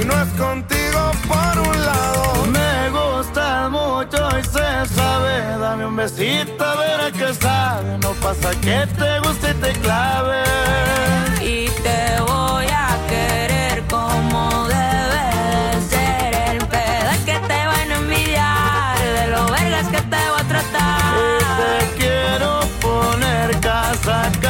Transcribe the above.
no es contigo por un lado. Me gusta mucho y se sabe. Dame un besito a ver a qué sabe. No pasa que te guste y te clave. Y te voy a querer como debe ser. El pedo es que te van a envidiar, de lo vergas que te voy a tratar. Y te quiero poner casaca